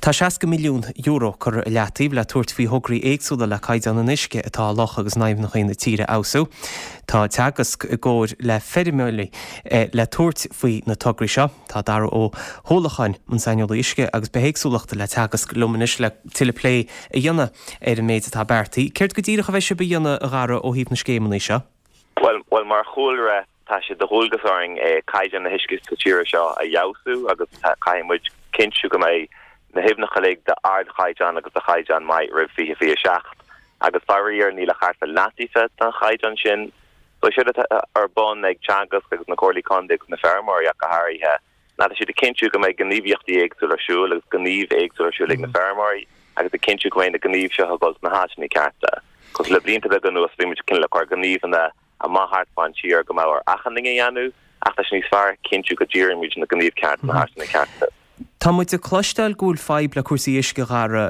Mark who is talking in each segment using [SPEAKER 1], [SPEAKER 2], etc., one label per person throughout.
[SPEAKER 1] Tá 60 milliún euro chur leatíh le tuairt faoi thugraí éagsúla le caiid an uisce atá loch agus naimh nach chéine tíre ausú. Tá teagas ggóir le 4 milliún le tuairt faoi na tugraí seo, Tá dar ó thólacháin an saoil uisce agus behéagsúlaachta le teagas lumanis le tilelé a dhéanana ar an méid atá bertaí. Ceirt go dtíire a bheith se dhéanana a ghara ó híomh na scéimení seo?
[SPEAKER 2] Well mar chóilre tá sé de hólgasáing caiidean na hiiscis tíre seo a jausú agus caiimmuid cinsú go méid na hibnach lig de ard chaijan agus a chaijan mai rib fi seacht agus farir ní le charta latife an chaijan sin so si ar bon ag chagas agus na corlí condig na fermor a harithe na si de kinú go méid gníomhiochttaí éagsúlarsúil agus gníomh éagsúlarsúil na fermor agus de kinú goin na gníomh seo agus na háisina carta cos le blinta be ganú vi cin le chuir gníomh a máthart fan siar go máir achanning anú achta níos fear kinú go ddíir mu na gníomh carta na háisina carta.
[SPEAKER 1] Tá muid a cloisteil gúil feib le cuasaí isce ghara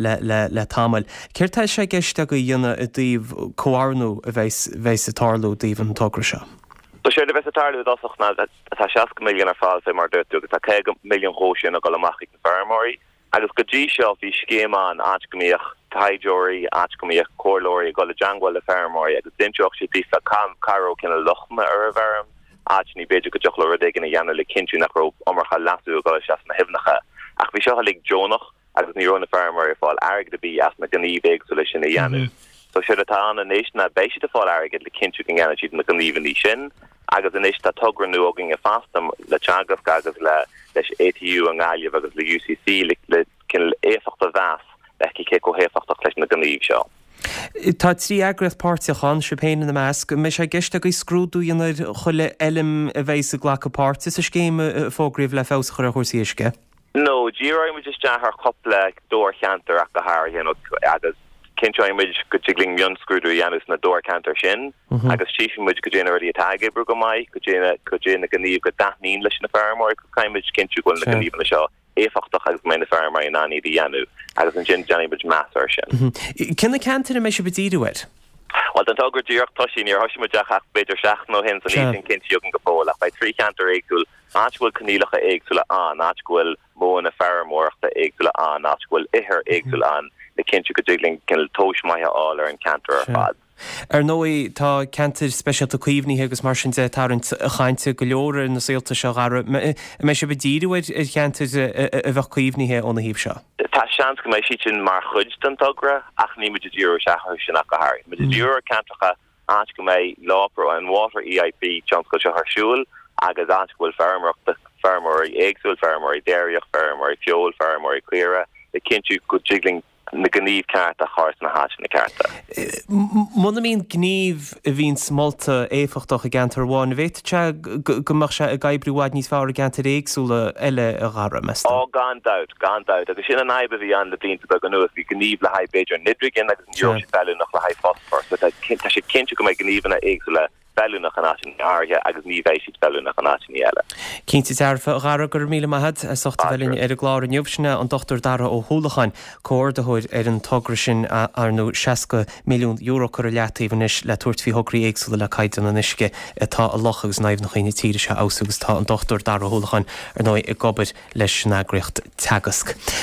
[SPEAKER 1] le tamil. Céirtá sé gceiste go dhéanana a dtíobh comharnú a bheits a tarlú díobh an tugra seo?
[SPEAKER 2] So sé de bheits a tarlú dosach na tá 60 milliún ar fáil mar dúirtú agus tá 1 milliún hóisiún a go amach na fermóí agus go dtí seo bhí scéán áitgomíoch taidióirí áitgomíoch cóirlóirí go le deanghil le fermóí agus dinteoch sé tífa caró cinna lochma ar a bharm áitní beidir go deoch le rudigin a dhéanana le cinú nach ró omarcha lasú go seas na hibnacha ach bhí seo lig Jonach agus nírónna fermóí fáil airg de bí as na gníomh éagsúla sin a dhéanú. So sé atá an néisna béisi de fáil airgid le cinú gin gana siad na gníomhaní sin agus in éis tá tugranú agin a fastam le teagas agus leis ATU an gáileh agus le UCC le cin éfacht a bheas le cé go héfachtach leis na gníomh seo.
[SPEAKER 1] Tá trí agrah páirteachán se péin na measc, me sé gceiste go scrúdú dionar chuile elim a bhééis a ghlacha páirte sa scéime fógriomh le fés chuir a chuirsaí isce?
[SPEAKER 2] No, ddíráim mu just death coppla dór cheantar ach go háir agus cinseid go tigling mion scrúdú dhéanús na dór cantar sin agus tíisimuid go déana ruí atáige bru go maiid go déana gníomh go daithnín leis na fermóir go caiimiid cinú goil na gníomh na seo éfachtach agus mé na fermóir in aní dhéanú agus an sin deanimiid meas ar sin.
[SPEAKER 1] Cinna cantar me se bedíúid?
[SPEAKER 2] Well den tugur díocht toisiín ar thoisimuideach ach beidir seach nó hin san íon cinú go bólach bei 3 cantar éagsúil áitgúil canílacha éagsúla an áitgúil mó na fermórachta éagsúla an áitgúil ihir éagsúla an le cinú go dúgling cin tóis maithe áil ar an cantar ar fad.
[SPEAKER 1] Ar nóí tá cantar speisialta cuomhní agus mar sin tarint a chainte go leor na síalta seo ghara me se bedíúid i cantar a bheith cuomhníthe óna híomh seo.
[SPEAKER 2] Tá sean go méid sin mar chuid den tugra ach ní muidir dúr se sin nach go háir. Muidir dúr cantracha áit go méid lápro an water EIP Johnscoil se thsúil agus áitgúil fermachta fermóí éagsúil fermóí déirioch fermóí fiol fermóí cuire le cinú go dúgling na gníomh carta cháirt na háis na carta.
[SPEAKER 1] Muna mín gníomh a bhín smolta éfachtach a gantar bháin, bhéit te go mar se a gaibrúháid níos fáir a gantar éagsúla eile a ghara measta?
[SPEAKER 2] Ó gan dat agus sin an aibe bhí an le dínta go nuas bhí gníomh le haid beidir nidrigin agus an dúir beú nach le haid fosfor, so tá sé cinú go méid gníomhna éagsúla beú nach an áitin áirthe agus níomhééis siad beú nach an áitin eile.
[SPEAKER 1] Cínta tearfa ghara gur míle maithad a sochta bhelín ar a gláir an jobsna an dochtar dara ó thólacháin cóirdathúir ar an tugra sin ar nó 60 milliún euro chur a leatíhanis le tuairt faoi thugraí éagsúla le caiid an uisce atá a loch agus naimh nach chéine tíre se ausúgus tá an dochtar dara ó thólacháin ar nó i gobir leis na agriocht teagasc.